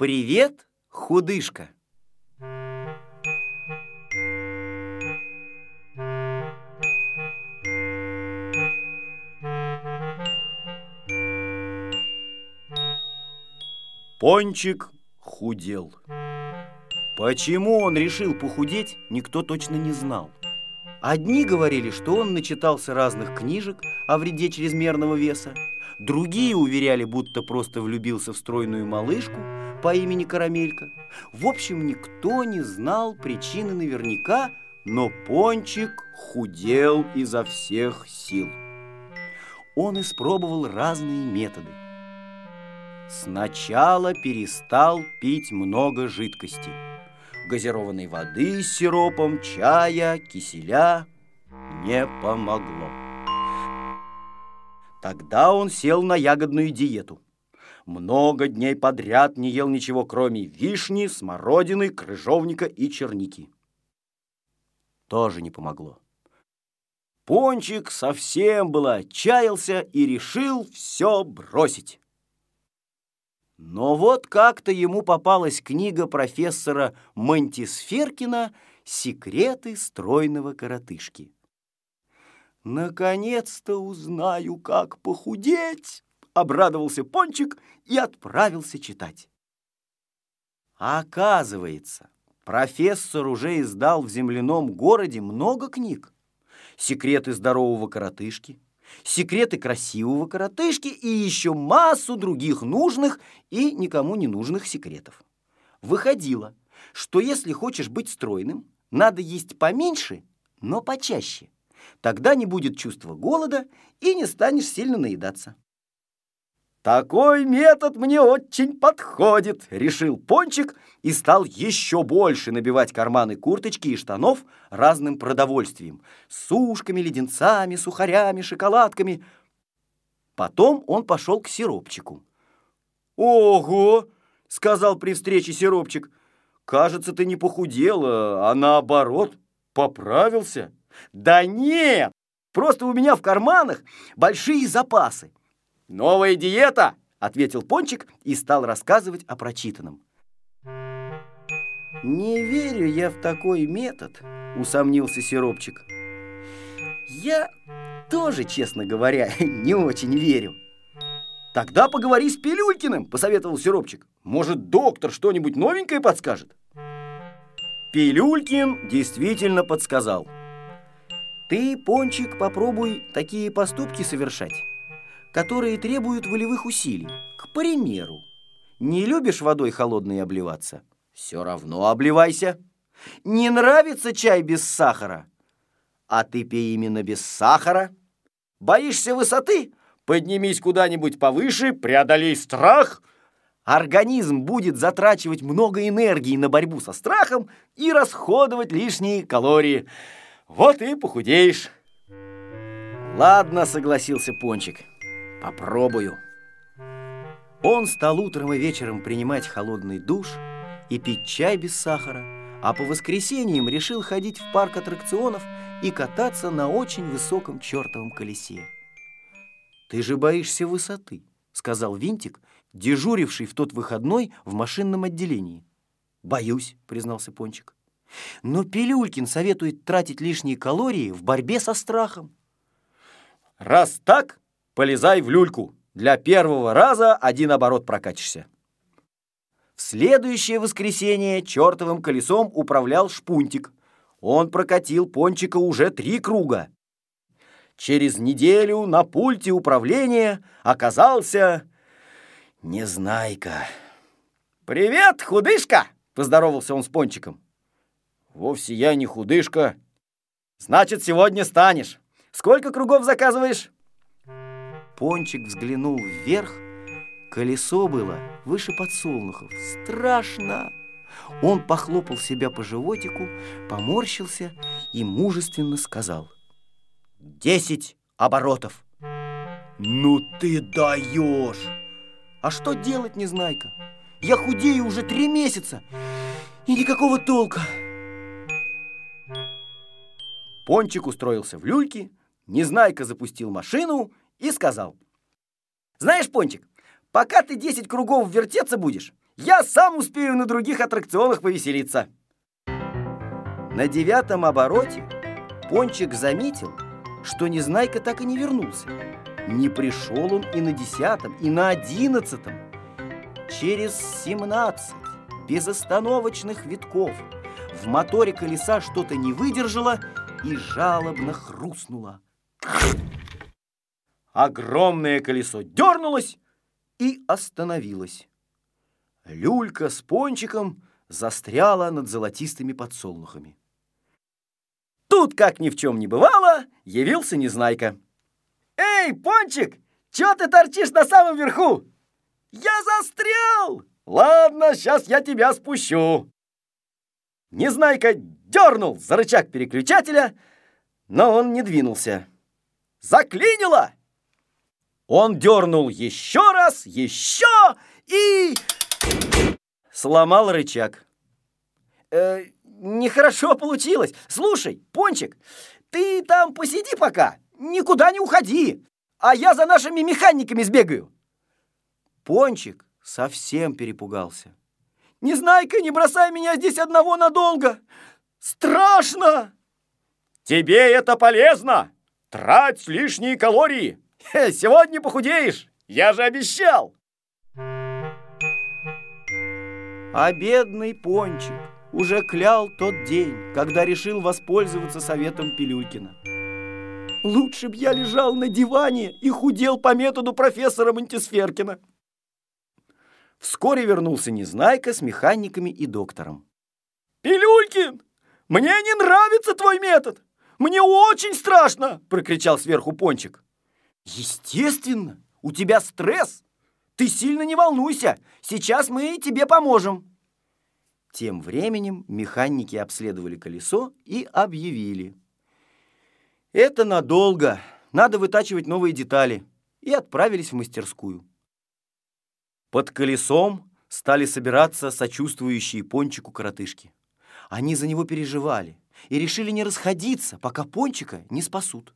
Привет, худышка! Пончик худел. Почему он решил похудеть, никто точно не знал. Одни говорили, что он начитался разных книжек о вреде чрезмерного веса. Другие уверяли, будто просто влюбился в стройную малышку по имени Карамелька. В общем, никто не знал причины наверняка, но Пончик худел изо всех сил. Он испробовал разные методы. Сначала перестал пить много жидкости. Газированной воды с сиропом, чая, киселя не помогло. Тогда он сел на ягодную диету. Много дней подряд не ел ничего, кроме вишни, смородины, крыжовника и черники. Тоже не помогло. Пончик совсем было отчаялся и решил все бросить. Но вот как-то ему попалась книга профессора Монтисферкина «Секреты стройного коротышки». «Наконец-то узнаю, как похудеть!» — обрадовался Пончик и отправился читать. А оказывается, профессор уже издал в земляном городе много книг. «Секреты здорового коротышки», «Секреты красивого коротышки» и еще массу других нужных и никому не нужных секретов. Выходило, что если хочешь быть стройным, надо есть поменьше, но почаще. Тогда не будет чувства голода и не станешь сильно наедаться. «Такой метод мне очень подходит», — решил Пончик и стал еще больше набивать карманы курточки и штанов разным продовольствием — сушками, леденцами, сухарями, шоколадками. Потом он пошел к сиропчику. «Ого!» — сказал при встрече сиропчик. «Кажется, ты не похудел, а наоборот, поправился». «Да нет! Просто у меня в карманах большие запасы». «Новая диета!» — ответил Пончик и стал рассказывать о прочитанном. «Не верю я в такой метод», — усомнился сиропчик. «Я тоже, честно говоря, не очень верю». «Тогда поговори с Пилюлькиным», — посоветовал сиропчик. «Может, доктор что-нибудь новенькое подскажет?» Пилюлькин действительно подсказал. «Ты, Пончик, попробуй такие поступки совершать, которые требуют волевых усилий. К примеру, не любишь водой холодной обливаться? Все равно обливайся. Не нравится чай без сахара? А ты пей именно без сахара. Боишься высоты? Поднимись куда-нибудь повыше, преодолей страх. Организм будет затрачивать много энергии на борьбу со страхом и расходовать лишние калории. Вот и похудеешь». «Ладно», — согласился Пончик. «Попробую». Он стал утром и вечером принимать холодный душ и пить чай без сахара, а по воскресеньям решил ходить в парк аттракционов и кататься на очень высоком чертовом колесе. «Ты же боишься высоты», — сказал Винтик, дежуривший в тот выходной в машинном отделении. «Боюсь», — признался Пончик. «Но Пилюлькин советует тратить лишние калории в борьбе со страхом». «Раз так, полезай в люльку. Для первого раза 1 оборот прокатишься». В следующее воскресенье чертовым колесом управлял Шпунтик. Он прокатил Пончика уже 3 круга. Через неделю на пульте управления оказался Незнайка. «Привет, худышка!» — поздоровался он с Пончиком. «Вовсе я не худышка». «Значит, сегодня станешь. Сколько кругов заказываешь?» Пончик взглянул вверх. Колесо было выше подсолнухов. Страшно! Он похлопал себя по животику, поморщился и мужественно сказал: 10 оборотов. «Ну ты даешь!» «А что делать, Незнайка? Я худею уже 3 месяца, и никакого толка». Пончик устроился в люльке, Незнайка запустил машину и сказал: «Знаешь, Пончик, пока ты 10 кругов вертеться будешь, Я сам успею на других аттракционах повеселиться. На 9-м обороте Пончик заметил, что Незнайка так и не вернулся. Не пришел он и на 10-м, и на 11-м. Через 17 безостановочных витков в моторе колеса что-то не выдержало и жалобно хрустнуло. Огромное колесо дернулось и остановилось. Люлька с Пончиком застряла над золотистыми подсолнухами. Тут, как ни в чем не бывало, явился Незнайка. «Эй, Пончик, чё ты торчишь на самом верху?» «Я застрял!» «Ладно, сейчас я тебя спущу». Незнайка дернул за рычаг переключателя, но он не двинулся. Заклинило! Он дернул еще раз, еще и сломал рычаг. Нехорошо получилось. Слушай, Пончик, ты там посиди пока, никуда не уходи, а я за нашими механиками сбегаю. Пончик совсем перепугался. «Незнайка, не бросай меня здесь одного надолго! Страшно!» «Тебе это полезно! Трать лишние калории! Сегодня похудеешь! Я же обещал!» А бедный Пончик уже клял тот день, когда решил воспользоваться советом Пилюлькина. «Лучше б я лежал на диване и худел по методу профессора Монтисферкина». Вскоре вернулся Незнайка с механиками и доктором. «Пилюлькин, мне не нравится твой метод! Мне очень страшно!» — прокричал сверху Пончик. «Естественно, у тебя стресс! Ты сильно не волнуйся, сейчас мы тебе поможем!» Тем временем механики обследовали колесо и объявили: «Это надолго, надо вытачивать новые детали», и отправились в мастерскую. Под колесом стали собираться сочувствующие Пончику коротышки. Они за него переживали и решили не расходиться, пока Пончика не спасут.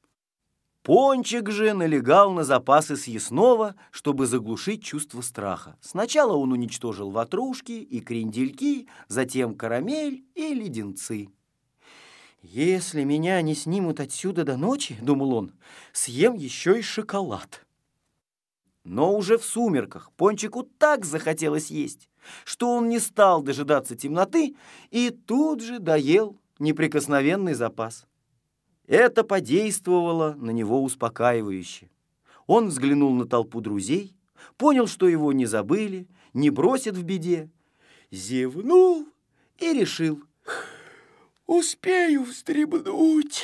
Пончик же налегал на запасы съестного, чтобы заглушить чувство страха. Сначала он уничтожил ватрушки и крендельки, затем карамель и леденцы. «Если меня не снимут отсюда до ночи, — думал он, — съем еще и шоколад». Но уже в сумерках Пончику так захотелось есть, что он не стал дожидаться темноты и тут же доел неприкосновенный запас. Это подействовало на него успокаивающе. Он взглянул на толпу друзей, понял, что его не забыли, не бросят в беде, зевнул и решил: «Успею встребнуть».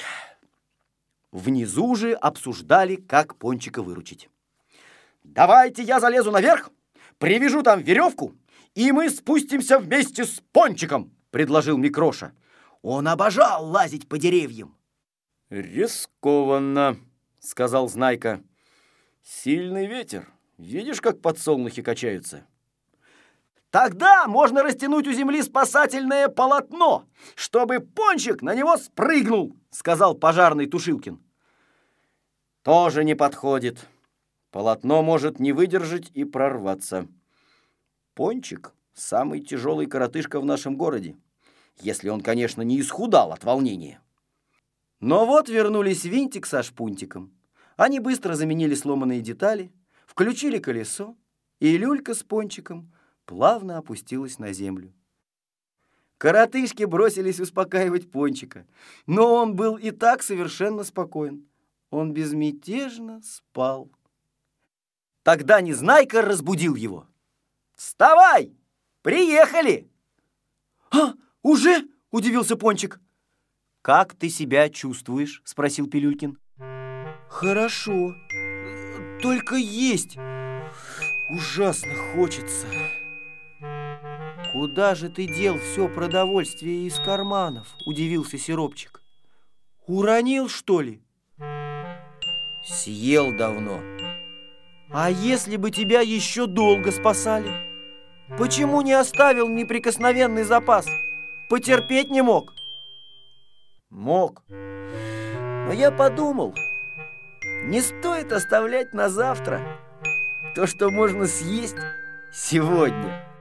Внизу же обсуждали, как Пончика выручить. «Давайте я залезу наверх, привяжу там веревку, и мы спустимся вместе с Пончиком», — предложил Микроша. Он обожал лазить по деревьям. «Рискованно», — сказал Знайка. «Сильный ветер. Видишь, как подсолнухи качаются?» «Тогда можно растянуть у земли спасательное полотно, чтобы Пончик на него спрыгнул», — сказал пожарный Тушилкин. «Тоже не подходит. Полотно может не выдержать и прорваться. Пончик — самый тяжелый коротышка в нашем городе, если он, конечно, не исхудал от волнения». Но вот вернулись Винтик со Шпунтиком. Они быстро заменили сломанные детали, включили колесо, и люлька с Пончиком плавно опустилась на землю. Коротышки бросились успокаивать Пончика, но он был и так совершенно спокоен. Он безмятежно спал. Тогда Незнайка разбудил его. «Вставай! Приехали!» «А, уже?» — удивился Пончик. «Как ты себя чувствуешь?» — спросил Пилюлькин. «Хорошо, только есть ужасно хочется». «Куда же ты дел все продовольствие из карманов?» — удивился Сиропчик. «Уронил, что ли?» «Съел давно». «А если бы тебя еще долго спасали? Почему не оставил неприкосновенный запас? Потерпеть не мог?» «Мог. Но я подумал, не стоит оставлять на завтра то, что можно съесть сегодня».